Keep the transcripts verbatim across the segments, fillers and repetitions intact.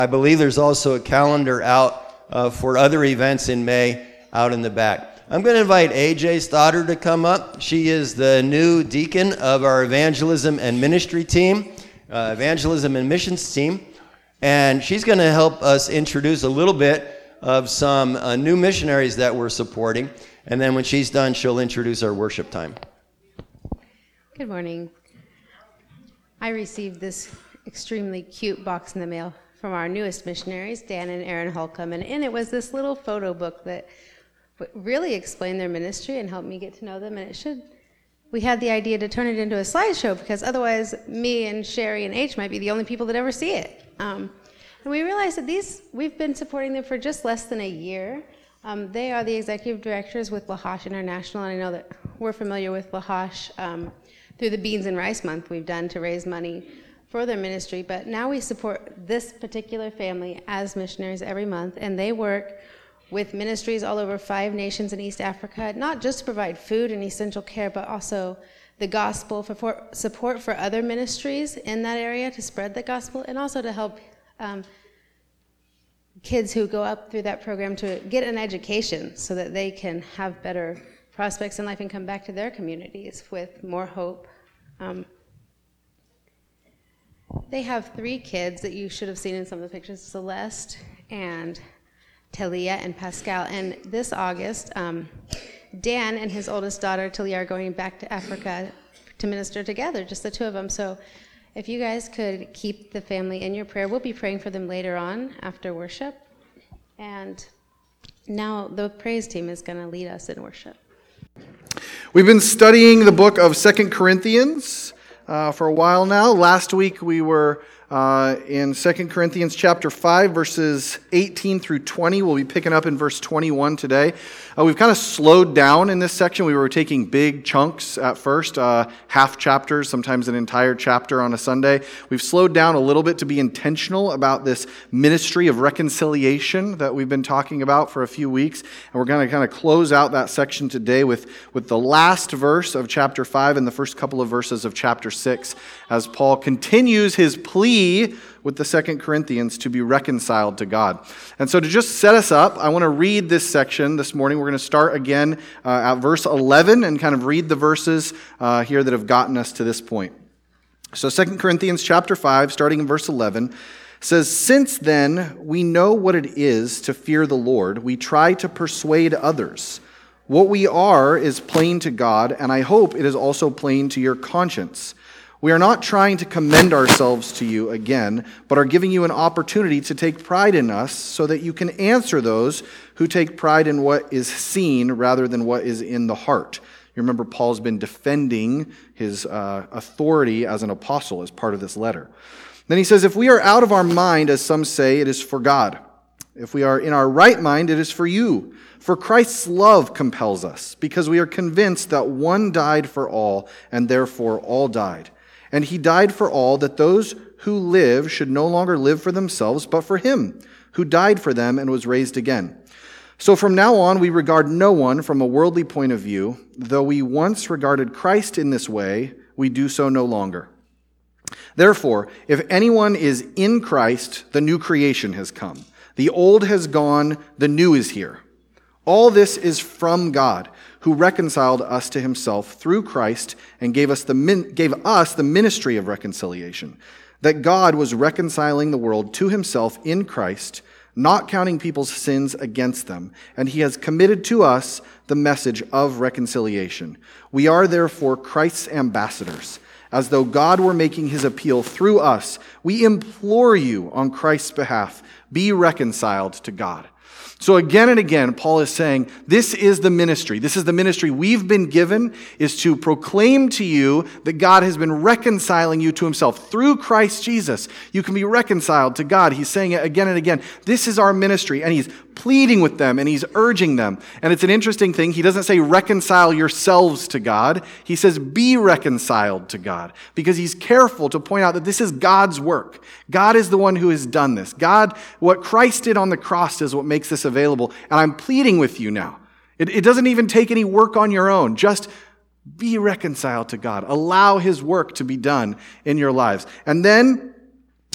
I believe there's also a calendar out uh, for other events in May out in the back. I'm going to invite A J Stoddard to come up. She is the new deacon of our evangelism and ministry team, uh, evangelism and missions team. And she's going to help us introduce a little bit of some uh, new missionaries that we're supporting. And then when she's done, she'll introduce our worship time. Good morning. I received this extremely cute box in the mail from our newest missionaries, Dan and Aaron Holcomb. And in it was this little photo book that really explained their ministry and helped me get to know them. And it should, we had the idea to turn it into a slideshow because otherwise me and Sherry and H might be the only people that ever see it. Um, and we realized that these, we've been supporting them for just less than a year. Um, they are the executive directors with Lahash International, and I know that we're familiar with Lahash um, through the Beans and Rice Month we've done to raise money for their ministry. But now we support this particular family as missionaries every month, and they work with ministries all over five nations in East Africa, not just to provide food and essential care, but also the gospel, for support for other ministries in that area to spread the gospel, and also to help um, kids who go up through that program to get an education so that they can have better prospects in life and come back to their communities with more hope. Um, they have three kids that you should have seen in some of the pictures, Celeste and Talia and Pascal. And this August, um, Dan and his oldest daughter, Talia, are going back to Africa to minister together, just the two of them. So if you guys could keep the family in your prayer, we'll be praying for them later on after worship. And now the praise team is going to lead us in worship. We've been studying the book of Second Corinthians uh, for a while now. Last week we were Uh, in Second Corinthians chapter five, verses eighteen through twenty. We'll be picking up in verse twenty-one today. Uh, we've kind of slowed down in this section. We were taking big chunks at first, uh, half chapters, sometimes an entire chapter on a Sunday. We've slowed down a little bit to be intentional about this ministry of reconciliation that we've been talking about for a few weeks. And we're going to kind of close out that section today with, with the last verse of chapter five and the first couple of verses of chapter six, as Paul continues his plea with the Second Corinthians to be reconciled to God. And so to just set us up, I want to read this section this morning. We're going to start again uh, at verse eleven and kind of read the verses uh, here that have gotten us to this point. So Second Corinthians chapter five, starting in verse eleven, says, "Since then we know what it is to fear the Lord, we try to persuade others. What we are is plain to God, and I hope it is also plain to your conscience. We are not trying to commend ourselves to you again, but are giving you an opportunity to take pride in us so that you can answer those who take pride in what is seen rather than what is in the heart." You remember Paul's been defending his uh, authority as an apostle as part of this letter. Then he says, "If we are out of our mind, as some say, it is for God. If we are in our right mind, it is for you. For Christ's love compels us, because we are convinced that one died for all, and therefore all died. And he died for all, that those who live should no longer live for themselves, but for him, who died for them and was raised again. So from now on, we regard no one from a worldly point of view. Though we once regarded Christ in this way, we do so no longer. Therefore, if anyone is in Christ, the new creation has come. The old has gone, the new is here. All this is from God, who reconciled us to himself through Christ and gave us the min- gave us the ministry of reconciliation, that God was reconciling the world to himself in Christ, not counting people's sins against them, and he has committed to us the message of reconciliation. We are therefore Christ's ambassadors, as though God were making his appeal through us. We implore you on Christ's behalf, be reconciled to God." So again and again, Paul is saying, this is the ministry. This is the ministry we've been given, is to proclaim to you that God has been reconciling you to himself. Through Christ Jesus, you can be reconciled to God. He's saying it again and again. This is our ministry, and he's pleading with them, and he's urging them. And it's an interesting thing. He doesn't say reconcile yourselves to God. He says be reconciled to God, because he's careful to point out that this is God's work. God is the one who has done this. God, what Christ did on the cross is what makes this available. And I'm pleading with you now. It, it doesn't even take any work on your own. Just be reconciled to God. Allow his work to be done in your lives. And then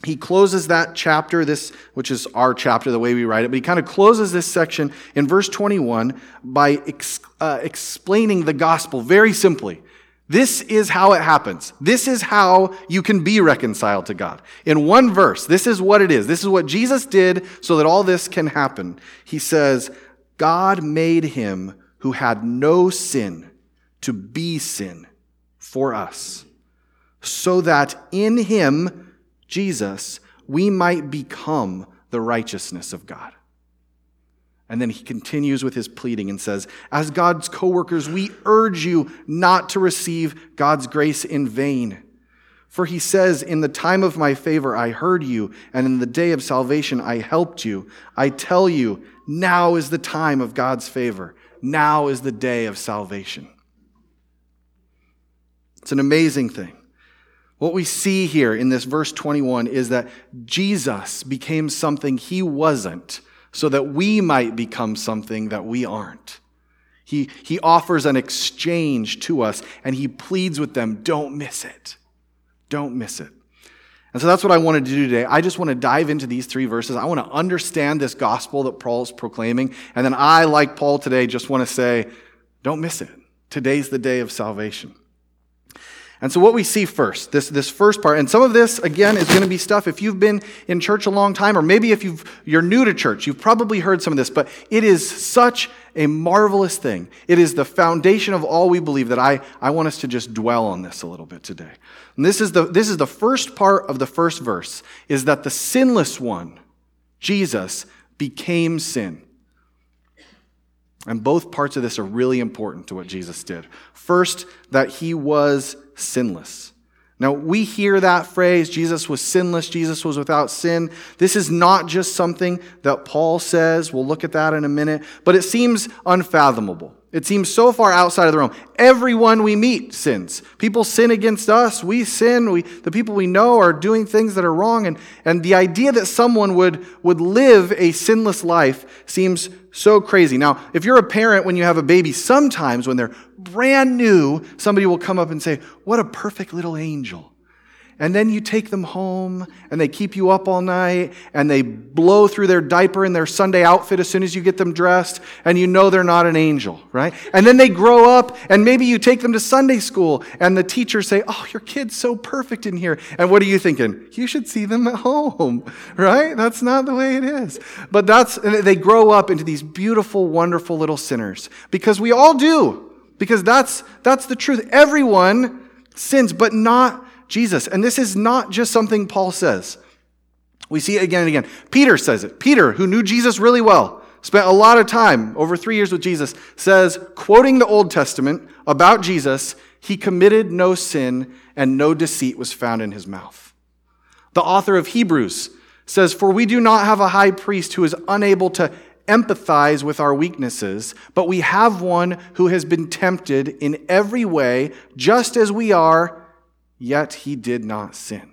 he closes that chapter, this which is our chapter, the way we write it, but he kind of closes this section in verse twenty-one by ex, uh, explaining the gospel very simply. This is how it happens. This is how you can be reconciled to God. In one verse, this is what it is. This is what Jesus did so that all this can happen. He says, God made him who had no sin to be sin for us, so that in him, Jesus, we might become the righteousness of God. And then he continues with his pleading and says, as God's co-workers, we urge you not to receive God's grace in vain. For he says, in the time of my favor I heard you, and in the day of salvation I helped you. I tell you, now is the time of God's favor. Now is the day of salvation. It's an amazing thing. What we see here in this verse twenty-one is that Jesus became something he wasn't, so that we might become something that we aren't. He, he offers an exchange to us, and he pleads with them, don't miss it. Don't miss it. And so that's what I wanted to do today. I just want to dive into these three verses. I want to understand this gospel that Paul's proclaiming, and then I, like Paul today, just want to say, don't miss it. Today's the day of salvation. And so what we see first, this, this first part, and some of this, again, is going to be stuff, if you've been in church a long time, or maybe if you've, you're new to church, you've probably heard some of this, but it is such a marvelous thing. It is the foundation of all we believe that I, I want us to just dwell on this a little bit today. And this is the, this is the first part of the first verse, is that the sinless one, Jesus, became sin. And both parts of this are really important to what Jesus did. First, that he was sinless. Now, we hear that phrase, Jesus was sinless, Jesus was without sin. This is not just something that Paul says. We'll look at that in a minute. But it seems unfathomable. It seems so far outside of the realm. Everyone we meet sins. People sin against us. We sin. We, the people we know are doing things that are wrong. And, and the idea that someone would, would live a sinless life seems so crazy. Now, if you're a parent when you have a baby, sometimes when they're brand new, somebody will come up and say, what a perfect little angel. And then you take them home, and they keep you up all night, and they blow through their diaper and their Sunday outfit as soon as you get them dressed, and you know they're not an angel, right? And then they grow up, and maybe you take them to Sunday school, and the teachers say, oh, your kid's so perfect in here. And what are you thinking? You should see them at home, right? That's not the way it is. But that's, and they grow up into these beautiful, wonderful little sinners, because we all do, because that's, that's the truth. Everyone sins, but not Jesus. And this is not just something Paul says. We see it again and again. Peter says it. Peter, who knew Jesus really well, spent a lot of time, over three years with Jesus, says, quoting the Old Testament about Jesus, he committed no sin and no deceit was found in his mouth. The author of Hebrews says, for we do not have a high priest who is unable to empathize with our weaknesses, but we have one who has been tempted in every way, just as we are, yet he did not sin.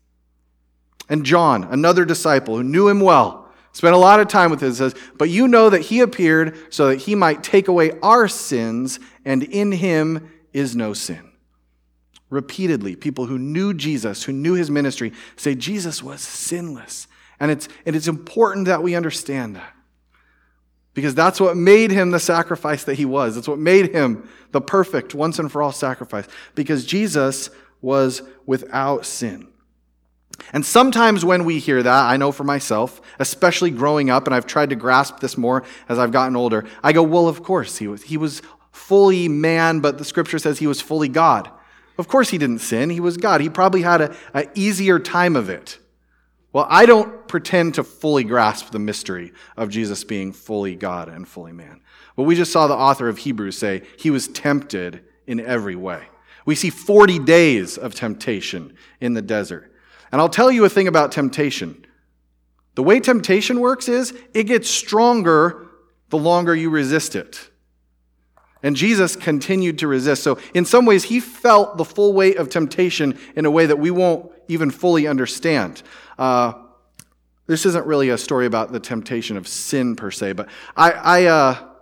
And John, another disciple who knew him well, spent a lot of time with him, says, but you know that he appeared so that he might take away our sins, and in him is no sin. Repeatedly, people who knew Jesus, who knew his ministry, say Jesus was sinless. And it's, and it's important that we understand that. Because that's what made him the sacrifice that he was. That's what made him the perfect, once and for all sacrifice. Because Jesus was without sin. And sometimes when we hear that, I know for myself, especially growing up, and I've tried to grasp this more as I've gotten older, I go, well, of course, he was, he was fully man, but the scripture says he was fully God. Of course he didn't sin, he was God. He probably had a, a easier time of it. Well, I don't pretend to fully grasp the mystery of Jesus being fully God and fully man. But we just saw the author of Hebrews say he was tempted in every way. We see forty days of temptation in the desert. And I'll tell you a thing about temptation. The way temptation works is it gets stronger the longer you resist it. And Jesus continued to resist. So in some ways, he felt the full weight of temptation in a way that we won't even fully understand. Uh, this isn't really a story about the temptation of sin per se, but I, I uh,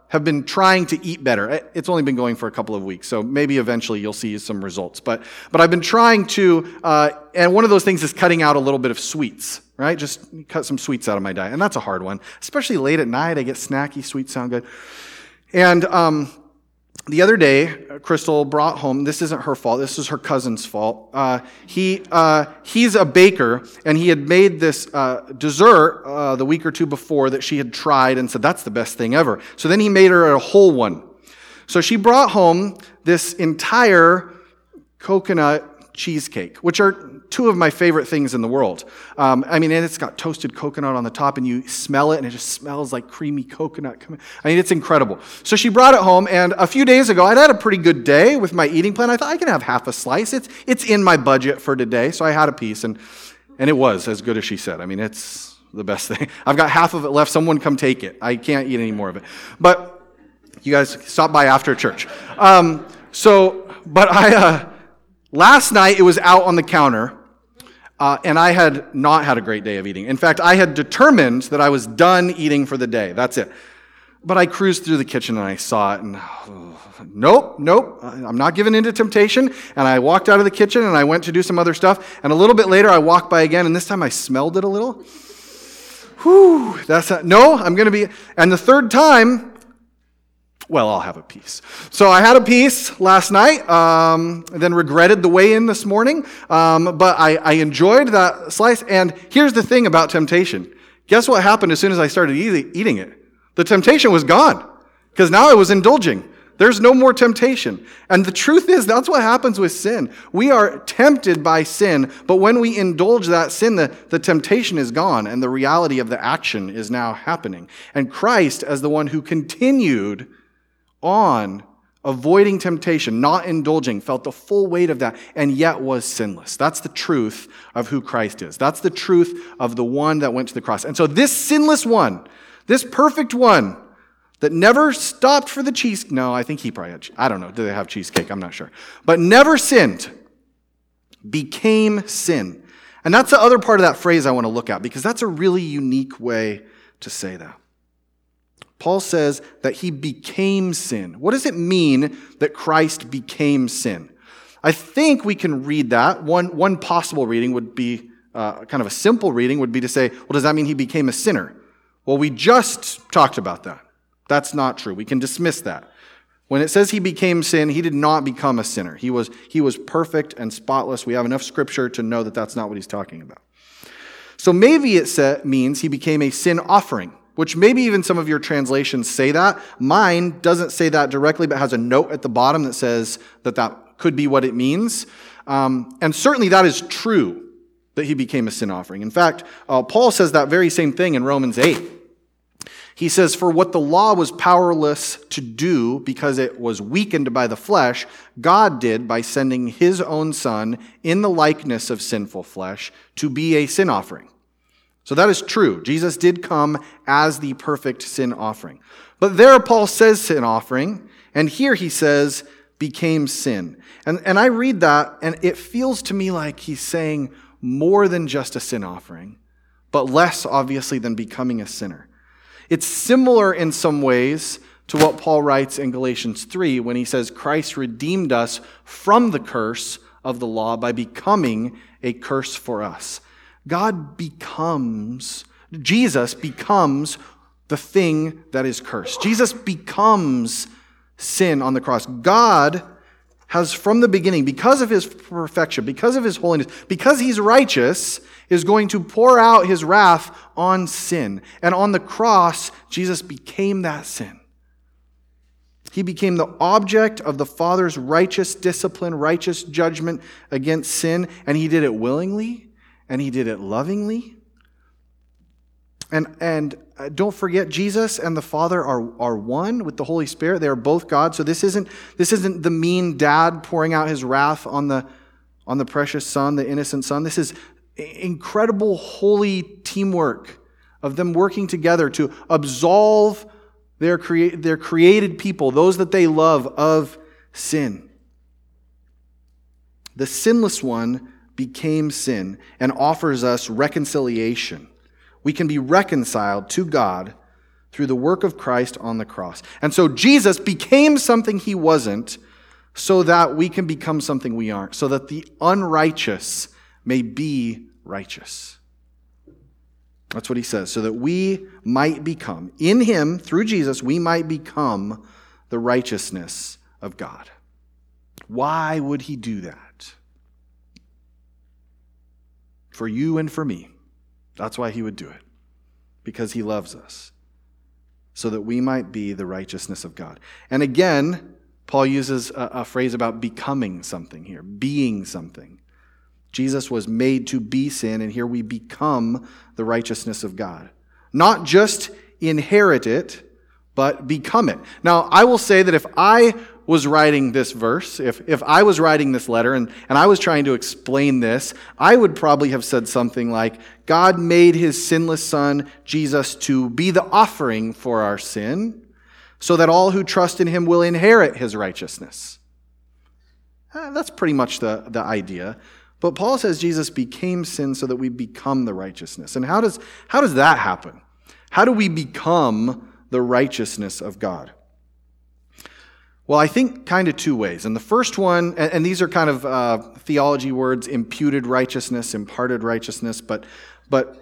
have been trying to eat better. It's only been going for a couple of weeks, so maybe eventually you'll see some results. But but I've been trying to, uh, and one of those things is cutting out a little bit of sweets, right? Just cut some sweets out of my diet, and that's a hard one. Especially late at night, I get snacky, sweets sound good. And um, the other day, Crystal brought home, this isn't her fault, this is her cousin's fault. Uh, he uh, He's a baker, and he had made this uh, dessert uh, the week or two before that she had tried and said, that's the best thing ever. So then he made her a whole one. So she brought home this entire coconut cheesecake, which are two of my favorite things in the world. Um, I mean, and it's got toasted coconut on the top, and you smell it, and it just smells like creamy coconut. I mean, it's incredible. So she brought it home, and a few days ago, I'd had a pretty good day with my eating plan. I thought I can have half a slice. It's it's in my budget for today, so I had a piece, and and it was as good as she said. I mean, it's the best thing. I've got half of it left. Someone come take it. I can't eat any more of it. But you guys stop by after church. Um, so, but I uh, last night it was out on the counter. Uh, and I had not had a great day of eating. In fact, I had determined that I was done eating for the day. That's it. But I cruised through the kitchen and I saw it, and oh, nope, nope, I'm not giving in to temptation. And I walked out of the kitchen and I went to do some other stuff. And a little bit later, I walked by again, and this time I smelled it a little. Whew, that's not, no, I'm going to be, and the third time, well, I'll have a piece. So I had a piece last night, um, then regretted the weigh-in this morning, um, but I, I enjoyed that slice. And here's the thing about temptation. Guess what happened as soon as I started eat, eating it? The temptation was gone, because now I was indulging. There's no more temptation. And the truth is, that's what happens with sin. We are tempted by sin, but when we indulge that sin, the, the temptation is gone, and the reality of the action is now happening. And Christ, as the one who continued on avoiding temptation, not indulging, felt the full weight of that, and yet was sinless. That's the truth of who Christ is. That's the truth of the one that went to the cross. And so this sinless one, this perfect one, that never stopped for the cheese, no, I think he probably had, I don't know, do they have cheesecake? I'm not sure. But never sinned, became sin. And that's the other part of that phrase I want to look at, because that's a really unique way to say that. Paul says that he became sin. What does it mean that Christ became sin? I think we can read that. One, one possible reading would be, uh, kind of a simple reading would be to say, well, does that mean he became a sinner? Well, we just talked about that. That's not true. We can dismiss that. When it says he became sin, he did not become a sinner. He was, he was perfect and spotless. We have enough scripture to know that that's not what he's talking about. So maybe it sa- means he became a sin offering, which maybe even some of your translations say that. Mine doesn't say that directly, but has a note at the bottom that says that that could be what it means. Um, and certainly that is true, that he became a sin offering. In fact, uh, Paul says that very same thing in Romans eight. He says, for what the law was powerless to do because it was weakened by the flesh, God did by sending his own Son in the likeness of sinful flesh to be a sin offering. So that is true. Jesus did come as the perfect sin offering. But there Paul says sin offering, and here he says became sin. And, and I read that, and it feels to me like he's saying more than just a sin offering, but less obviously than becoming a sinner. It's similar in some ways to what Paul writes in Galatians three when he says Christ redeemed us from the curse of the law by becoming a curse for us. God becomes, Jesus becomes the thing that is cursed. Jesus becomes sin on the cross. God has from the beginning, because of his perfection, because of his holiness, because he's righteous, is going to pour out his wrath on sin. And on the cross, Jesus became that sin. He became the object of the Father's righteous discipline, righteous judgment against sin, and he did it willingly. And he did it lovingly. And and don't forget, Jesus and the Father are, are one with the Holy Spirit. They are both God. So this isn't this isn't the mean dad pouring out his wrath on the on the precious son, the innocent son. This is incredible holy teamwork of them working together to absolve their crea- their created people, those that they love, of sin. The sinless one became sin and offers us reconciliation. We can be reconciled to God through the work of Christ on the cross. And so Jesus became something he wasn't so that we can become something we aren't, so that the unrighteous may be righteous. That's what he says, so that we might become, in him, through Jesus, we might become the righteousness of God. Why would he do that? For you and for me. That's why he would do it. Because he loves us. So that we might be the righteousness of God. And again, Paul uses a, a phrase about becoming something here, being something. Jesus was made to be sin, and here we become the righteousness of God. Not just inherit it, but become it. Now, I will say that if I was writing this verse, if, if I was writing this letter and, and I was trying to explain this, I would probably have said something like, God made his sinless son, Jesus, to be the offering for our sin, so that all who trust in him will inherit his righteousness. Uh, that's pretty much the, the idea. But Paul says Jesus became sin so that we become the righteousness. And how does, how does that happen? How do we become the righteousness of God? Well, I think kind of two ways. And the first one, and, and these are kind of uh, theology words, imputed righteousness, imparted righteousness, but, but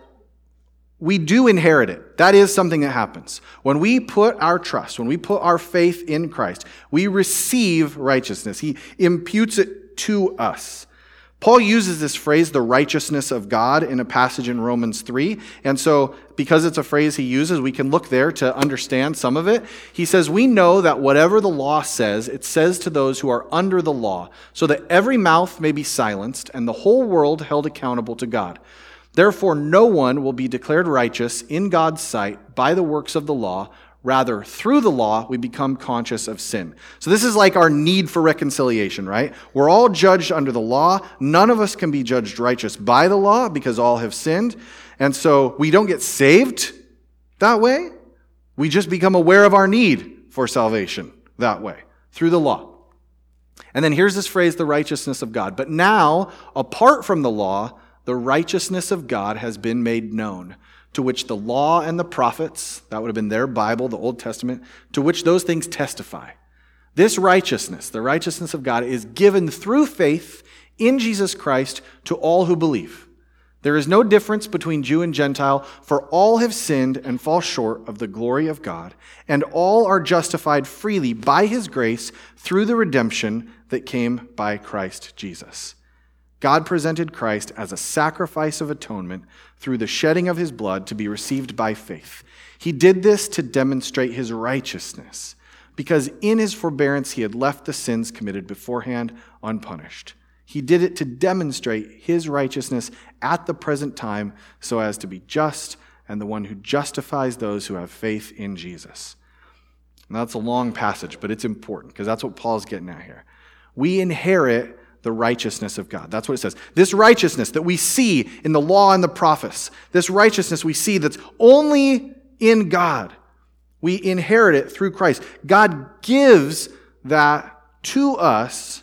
we do inherit it. That is something that happens. When we put our trust, when we put our faith in Christ, we receive righteousness. He imputes it to us. Paul uses this phrase, the righteousness of God, in a passage in Romans three. And so, because it's a phrase he uses, we can look there to understand some of it. He says, we know that whatever the law says, it says to those who are under the law, so that every mouth may be silenced and the whole world held accountable to God. Therefore, no one will be declared righteous in God's sight by the works of the law. Rather, through the law, we become conscious of sin. So this is like our need for reconciliation, right? We're all judged under the law. None of us can be judged righteous by the law because all have sinned. And so we don't get saved that way. We just become aware of our need for salvation that way, through the law. And then here's this phrase, the righteousness of God. But now, apart from the law, the righteousness of God has been made known, to which the law and the prophets, that would have been their Bible, the Old Testament, to which those things testify. This righteousness, the righteousness of God, is given through faith in Jesus Christ to all who believe. There is no difference between Jew and Gentile, for all have sinned and fall short of the glory of God, and all are justified freely by his grace through the redemption that came by Christ Jesus. God presented Christ as a sacrifice of atonement through the shedding of his blood to be received by faith. He did this to demonstrate his righteousness, because in his forbearance he had left the sins committed beforehand unpunished. He did it to demonstrate his righteousness at the present time so as to be just and the one who justifies those who have faith in Jesus. Now that's a long passage, but it's important because that's what Paul's getting at here. We inherit the righteousness of God. That's what it says. This righteousness that we see in the law and the prophets, this righteousness we see that's only in God, we inherit it through Christ. God gives that to us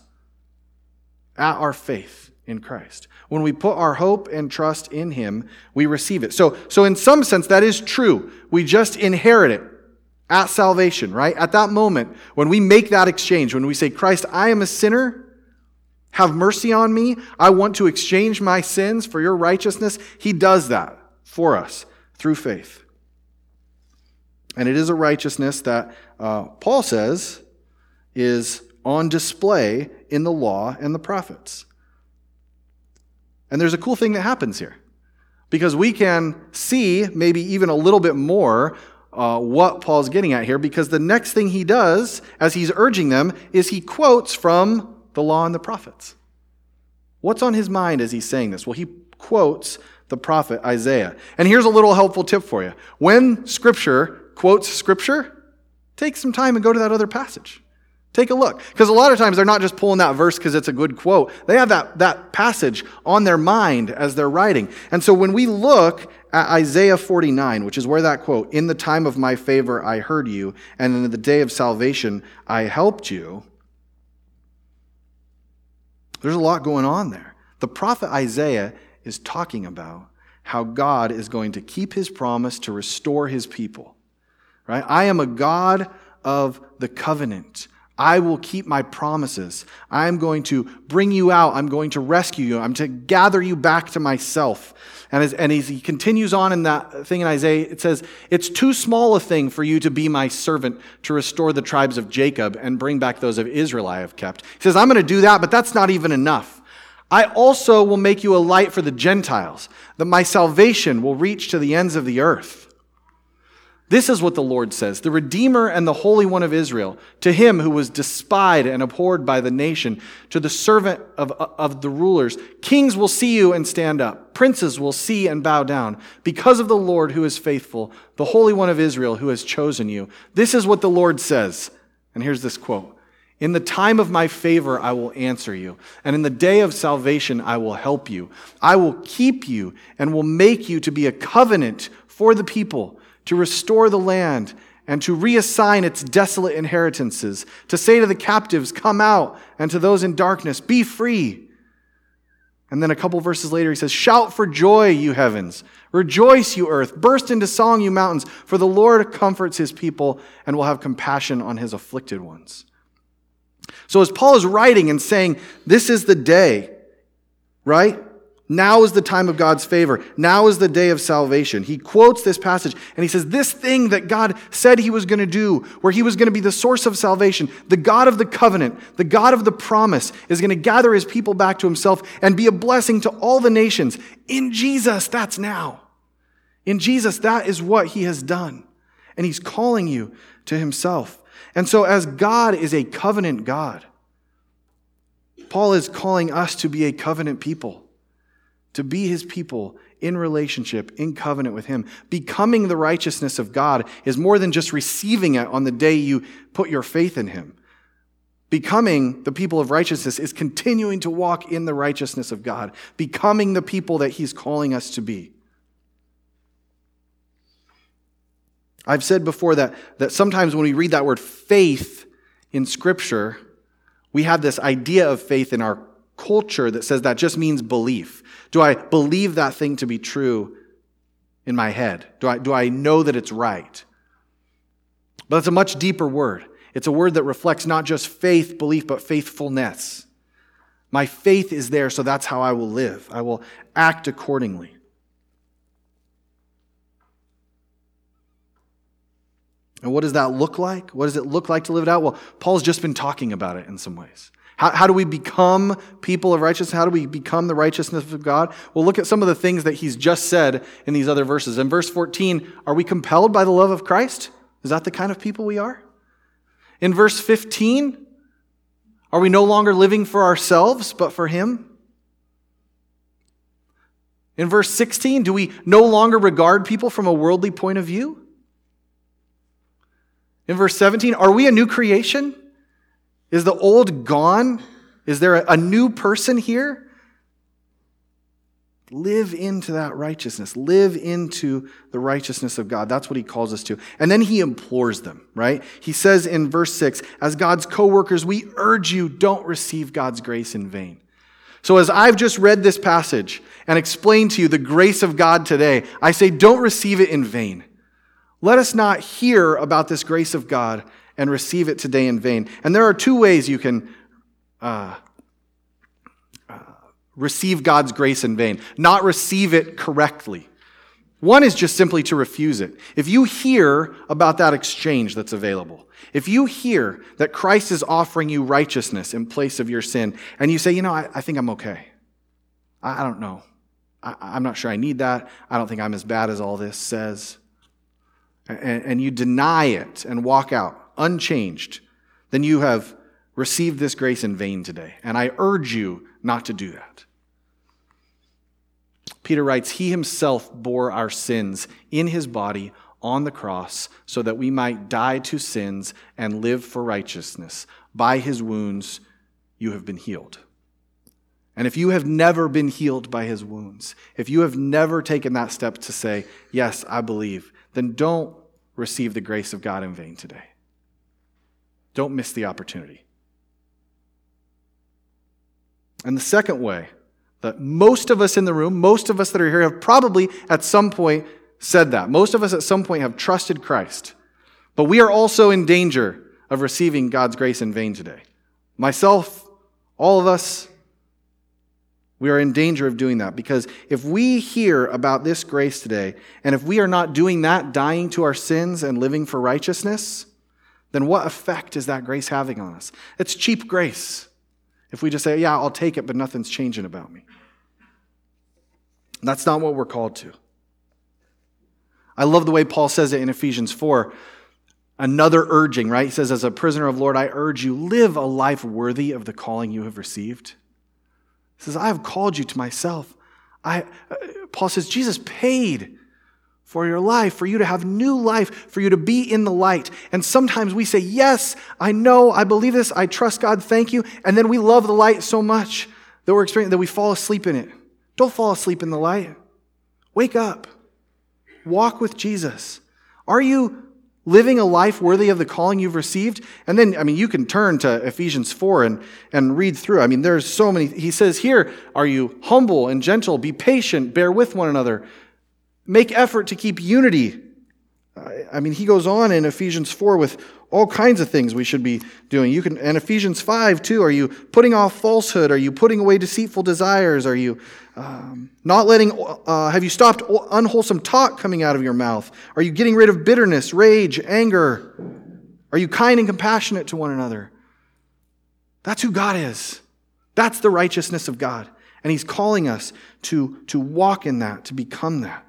at our faith in Christ. When we put our hope and trust in him, we receive it. So, so in some sense, that is true. We just inherit it at salvation, right? At that moment, when we make that exchange, when we say, Christ, I am a sinner, have mercy on me. I want to exchange my sins for your righteousness. He does that for us through faith. And it is a righteousness that uh, Paul says is on display in the law and the prophets. And there's a cool thing that happens here, because we can see maybe even a little bit more uh, what Paul's getting at here, because the next thing he does as he's urging them is he quotes from the law and the prophets. What's on his mind as he's saying this? Well, he quotes the prophet Isaiah. And here's a little helpful tip for you. When Scripture quotes Scripture, take some time and go to that other passage. Take a look. Because a lot of times they're not just pulling that verse because it's a good quote. They have that, that passage on their mind as they're writing. And so when we look at Isaiah forty-nine, which is where that quote, in the time of my favor I heard you, and in the day of salvation I helped you, there's a lot going on there. The prophet Isaiah is talking about how God is going to keep his promise to restore his people. right? I am a God of the covenant. I will keep my promises. I am going to bring you out. I'm going to rescue you. I'm to gather you back to myself. And as, and as he continues on in that thing in Isaiah, it says, it's too small a thing for you to be my servant to restore the tribes of Jacob and bring back those of Israel I have kept. He says, I'm going to do that, but that's not even enough. I also will make you a light for the Gentiles, that my salvation will reach to the ends of the earth. This is what the Lord says, the Redeemer and the Holy One of Israel, to him who was despised and abhorred by the nation, to the servant of, of the rulers. Kings will see you and stand up. Princes will see and bow down because of the Lord who is faithful, the Holy One of Israel who has chosen you. This is what the Lord says. And here's this quote. In the time of my favor, I will answer you. And in the day of salvation, I will help you. I will keep you and will make you to be a covenant for the people, to restore the land and to reassign its desolate inheritances, to say to the captives, come out, and to those in darkness, be free. And then a couple verses later, he says, shout for joy, you heavens. Rejoice, you earth. Burst into song, you mountains. For the Lord comforts his people and will have compassion on his afflicted ones. So as Paul is writing and saying, this is the day, right? Now is the time of God's favor. Now is the day of salvation. He quotes this passage and he says, this thing that God said he was going to do, where he was going to be the source of salvation, the God of the covenant, the God of the promise, is going to gather his people back to himself and be a blessing to all the nations. In Jesus, that's now. In Jesus, that is what he has done. And he's calling you to himself. And so as God is a covenant God, Paul is calling us to be a covenant people. To be his people in relationship, in covenant with him. Becoming the righteousness of God is more than just receiving it on the day you put your faith in him. Becoming the people of righteousness is continuing to walk in the righteousness of God. Becoming the people that he's calling us to be. I've said before that, that sometimes when we read that word faith in Scripture, we have this idea of faith in our culture that says that just means belief. Do I believe that thing to be true in my head? Do I, do I know that it's right? But it's a much deeper word. It's a word that reflects not just faith, belief, but faithfulness. My faith is there, so that's how I will live. I will act accordingly. And what does that look like? What does it look like to live it out? Well, Paul's just been talking about it in some ways. How, how do we become people of righteousness? How do we become the righteousness of God? Well, look at some of the things that he's just said in these other verses. In verse fourteen, are we compelled by the love of Christ? Is that the kind of people we are? In verse fifteen, are we no longer living for ourselves, but for him? In verse sixteen, do we no longer regard people from a worldly point of view? In verse seventeen, are we a new creation? Is the old gone? Is there a new person here? Live into that righteousness. Live into the righteousness of God. That's what he calls us to. And then he implores them, right? He says in verse six, as God's co-workers, we urge you, don't receive God's grace in vain. So as I've just read this passage and explained to you the grace of God today, I say don't receive it in vain. Let us not hear about this grace of God and receive it today in vain. And there are two ways you can uh, uh, receive God's grace in vain. Not receive it correctly. One is just simply to refuse it. If you hear about that exchange that's available, if you hear that Christ is offering you righteousness in place of your sin, and you say, you know, I, I think I'm okay. I, I don't know. I, I'm not sure I need that. I don't think I'm as bad as all this says. And, and you deny it and walk out unchanged, then you have received this grace in vain today. And I urge you not to do that. Peter writes, he himself bore our sins in his body on the cross so that we might die to sins and live for righteousness. By his wounds you have been healed. And if you have never been healed by his wounds, if you have never taken that step to say, yes, I believe, then don't receive the grace of God in vain today. Don't miss the opportunity. And the second way that most of us in the room, most of us that are here have probably at some point said that. Most of us at some point have trusted Christ. But we are also in danger of receiving God's grace in vain today. Myself, all of us, we are in danger of doing that, because if we hear about this grace today, and if we are not doing that, dying to our sins and living for righteousness, then what effect is that grace having on us? It's cheap grace. If we just say, yeah, I'll take it, but nothing's changing about me. That's not what we're called to. I love the way Paul says it in Ephesians four. Another urging, right? He says, as a prisoner of the Lord, I urge you, live a life worthy of the calling you have received. He says, I have called you to myself. I, uh, Paul says, Jesus paid for your life, for you to have new life, for you to be in the light. And sometimes we say, yes, I know, I believe this, I trust God, thank you. And then we love the light so much that we're experiencing that we fall asleep in it. Don't fall asleep in the light. Wake up. Walk with Jesus. Are you living a life worthy of the calling you've received? And then, I mean, you can turn to Ephesians four and, and read through. I mean, there's so many. He says here, are you humble and gentle? Be patient. Bear with one another. Make effort to keep unity. I mean, he goes on in Ephesians four with all kinds of things we should be doing. You can, and Ephesians five too. Are you putting off falsehood? Are you putting away deceitful desires? Are you um, not letting? Uh, have you stopped unwholesome talk coming out of your mouth? Are you getting rid of bitterness, rage, anger? Are you kind and compassionate to one another? That's who God is. That's the righteousness of God, and He's calling us to to walk in that, to become that.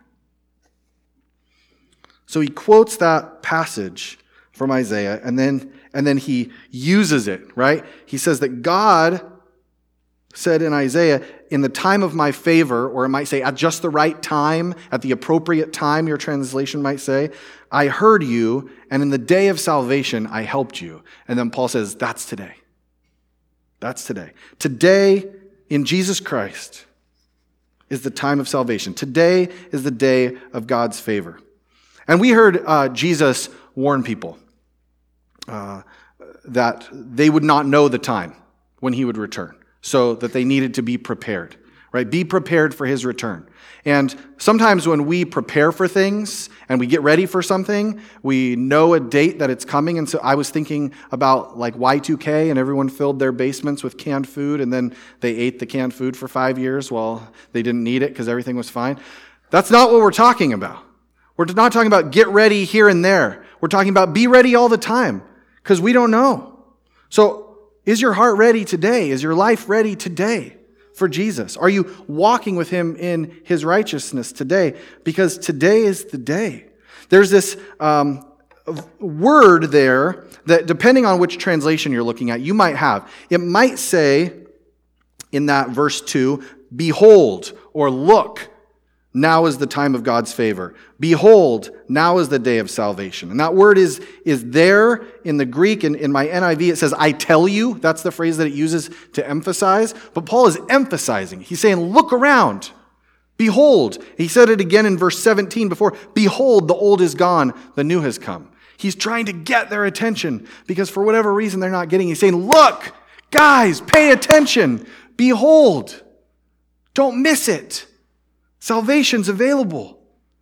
So he quotes that passage from Isaiah, and then, and then he uses it, right? He says that God said in Isaiah, in the time of my favor, or it might say at just the right time, at the appropriate time, your translation might say, I heard you, and in the day of salvation, I helped you. And then Paul says, that's today. That's today. Today, in Jesus Christ, is the time of salvation. Today is the day of God's favor. And we heard uh, Jesus warn people uh, that they would not know the time when he would return, so that they needed to be prepared, right? Be prepared for his return. And sometimes when we prepare for things and we get ready for something, we know a date that it's coming. And so I was thinking about like Y two K, and everyone filled their basements with canned food, and then they ate the canned food for five years while they didn't need it because everything was fine. That's not what we're talking about. We're not talking about get ready here and there. We're talking about be ready all the time, because we don't know. So is your heart ready today? Is your life ready today for Jesus? Are you walking with him in his righteousness today? Because today is the day. There's this um, word there that, depending on which translation you're looking at, you might have. It might say in that verse two, behold, or look. Now is the time of God's favor. Behold, now is the day of salvation. And that word is, is there in the Greek. In, in my N I V, it says, I tell you. That's the phrase that it uses to emphasize. But Paul is emphasizing. He's saying, look around. Behold. He said it again in verse seventeen before. Behold, the old is gone, the new has come. He's trying to get their attention because for whatever reason they're not getting it. He's saying, look, guys, pay attention. Behold. Don't miss it. Salvation's available.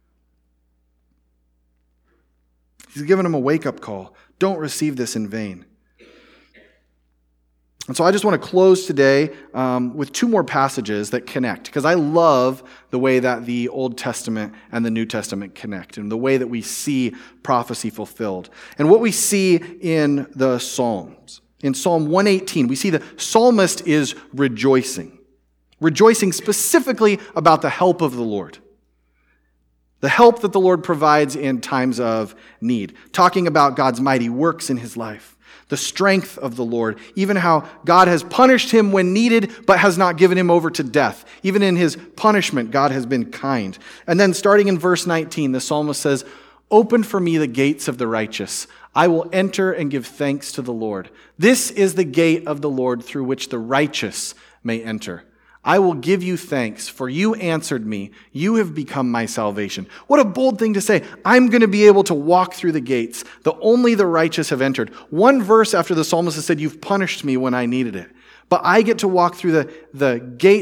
He's given them a wake-up call. Don't receive this in vain. And so I just want to close today um, with two more passages that connect, because I love the way that the Old Testament and the New Testament connect, and the way that we see prophecy fulfilled. And what we see in the Psalms. In Psalm one eighteen, we see the psalmist is rejoicing. Rejoicing specifically about the help of the Lord. The help that the Lord provides in times of need. Talking about God's mighty works in his life. The strength of the Lord. Even how God has punished him when needed, but has not given him over to death. Even in his punishment, God has been kind. And then starting in verse nineteen, the psalmist says, open for me the gates of the righteous. I will enter and give thanks to the Lord. This is the gate of the Lord through which the righteous may enter. I will give you thanks, for you answered me. You have become my salvation. What a bold thing to say. I'm going to be able to walk through the gates that only the righteous have entered. One verse after the psalmist has said, you've punished me when I needed it. But I get to walk through the, the gates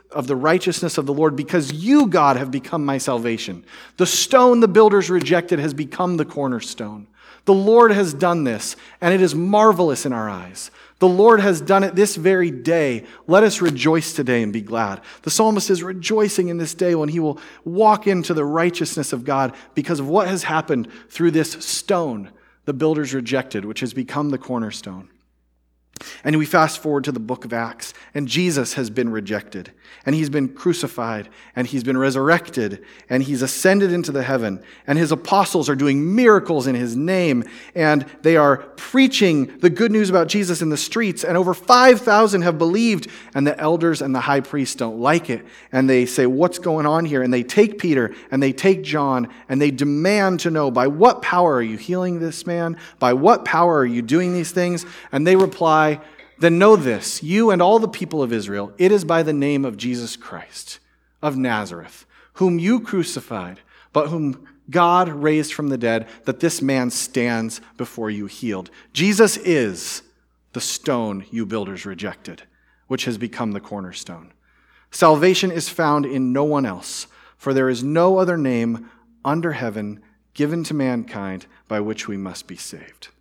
of the righteousness of the Lord, because you, God, have become my salvation. The stone the builders rejected has become the cornerstone. The Lord has done this, and it is marvelous in our eyes. The Lord has done it this very day. Let us rejoice today and be glad. The psalmist is rejoicing in this day when he will walk into the righteousness of God because of what has happened through this stone the builders rejected, which has become the cornerstone. And we fast forward to the book of Acts, and Jesus has been rejected, and he's been crucified, and he's been resurrected, and he's ascended into the heaven, and his apostles are doing miracles in his name, and they are preaching the good news about Jesus in the streets, and over five thousand have believed, and the elders and the high priest don't like it, and they say, what's going on here? And they take Peter, and they take John, and they demand to know, by what power are you healing this man? By what power are you doing these things? And they reply, then know this, you and all the people of Israel, it is by the name of Jesus Christ of Nazareth, whom you crucified, but whom God raised from the dead, that this man stands before you healed. Jesus is the stone you builders rejected, which has become the cornerstone. Salvation is found in no one else, for there is no other name under heaven given to mankind by which we must be saved.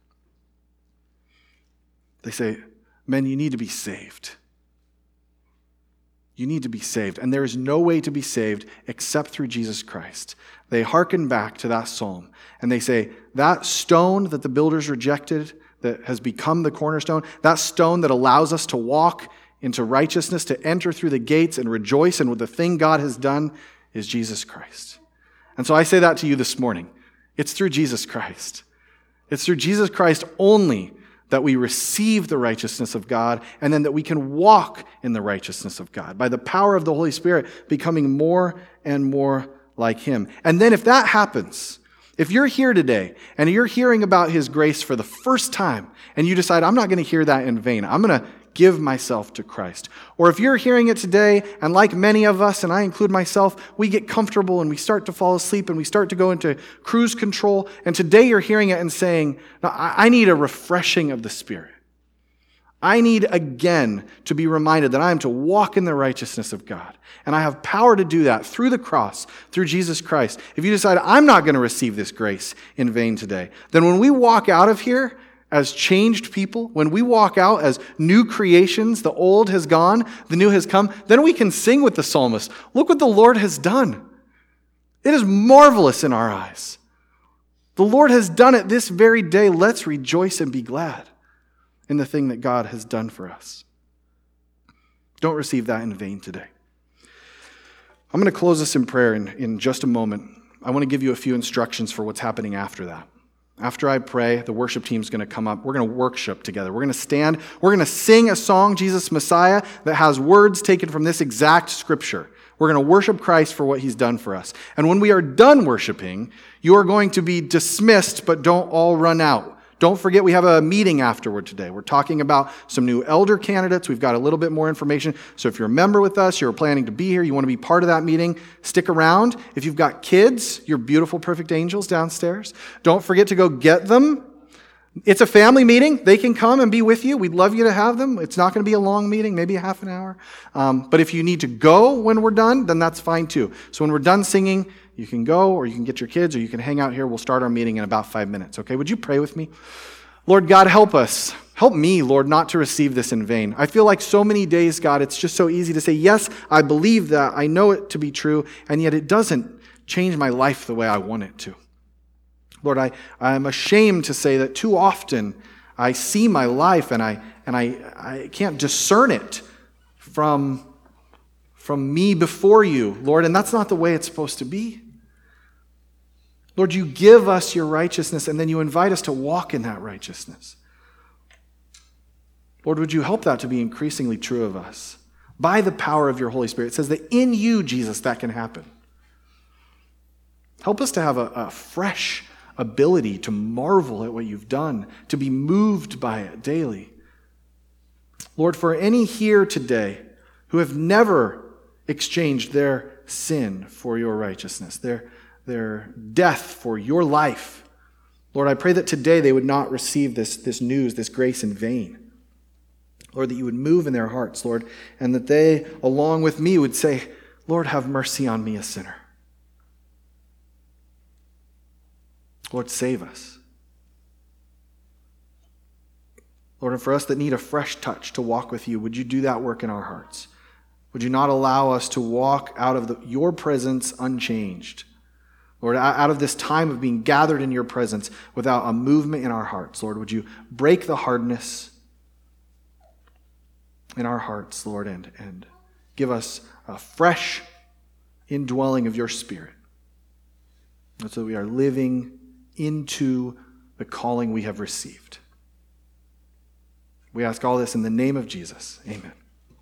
They say, men, you need to be saved. You need to be saved. And there is no way to be saved except through Jesus Christ. They hearken back to that psalm, and they say, that stone that the builders rejected, that has become the cornerstone, that stone that allows us to walk into righteousness, to enter through the gates and rejoice in what the thing God has done, is Jesus Christ. And so I say that to you this morning. It's through Jesus Christ. It's through Jesus Christ only that we receive the righteousness of God, and then that we can walk in the righteousness of God by the power of the Holy Spirit, becoming more and more like him. And then if that happens, if you're here today and you're hearing about his grace for the first time, and you decide, I'm not going to hear that in vain, I'm going to give myself to Christ. Or if you're hearing it today, and like many of us, and I include myself, we get comfortable and we start to fall asleep and we start to go into cruise control, and today you're hearing it and saying, no, I need a refreshing of the Spirit. I need again to be reminded that I am to walk in the righteousness of God. And I have power to do that through the cross, through Jesus Christ. If you decide, I'm not going to receive this grace in vain today, then when we walk out of here as changed people, when we walk out as new creations, the old has gone, the new has come, then we can sing with the psalmist, look what the Lord has done. It is marvelous in our eyes. The Lord has done it this very day. Let's rejoice and be glad in the thing that God has done for us. Don't receive that in vain today. I'm going to close this in prayer in, in just a moment. I want to give you a few instructions for what's happening after that. After I pray, the worship team's going to come up. We're going to worship together. We're going to stand. We're going to sing a song, Jesus Messiah, that has words taken from this exact scripture. We're going to worship Christ for what he's done for us. And when we are done worshiping, you are going to be dismissed, but don't all run out. Don't forget we have a meeting afterward today. We're talking about some new elder candidates. We've got a little bit more information. So if you're a member with us, you're planning to be here, you want to be part of that meeting, stick around. If you've got kids, your beautiful, perfect angels downstairs, don't forget to go get them. It's a family meeting. They can come and be with you. We'd love you to have them. It's not going to be a long meeting, maybe a half an hour. Um, but if you need to go when we're done, then that's fine too. So when we're done singing, you can go, or you can get your kids, or you can hang out here. We'll start our meeting in about five minutes, okay? Would you pray with me? Lord God, help us. Help me, Lord, not to receive this in vain. I feel like so many days, God, it's just so easy to say, yes, I believe that. I know it to be true, and yet it doesn't change my life the way I want it to. Lord, I, I'm ashamed to say that too often I see my life and I and I, I can't discern it from, from me before you, Lord, and that's not the way it's supposed to be. Lord, you give us your righteousness and then you invite us to walk in that righteousness. Lord, would you help that to be increasingly true of us? By the power of your Holy Spirit. It says that in you, Jesus, that can happen. Help us to have a, a fresh ability to marvel at what you've done, to be moved by it daily. Lord, for any here today who have never exchanged their sin for your righteousness, their, their death for your life, Lord, I pray that today they would not receive this, this news, this grace in vain. Lord, that you would move in their hearts, Lord, and that they, along with me, would say, Lord, have mercy on me, a sinner. Lord, save us. Lord, and for us that need a fresh touch to walk with you, would you do that work in our hearts? Would you not allow us to walk out of the, your presence unchanged? Lord, out of this time of being gathered in your presence without a movement in our hearts, Lord, would you break the hardness in our hearts, Lord, and, and give us a fresh indwelling of your Spirit, so that we are living into the calling we have received. We ask all this in the name of Jesus. Amen.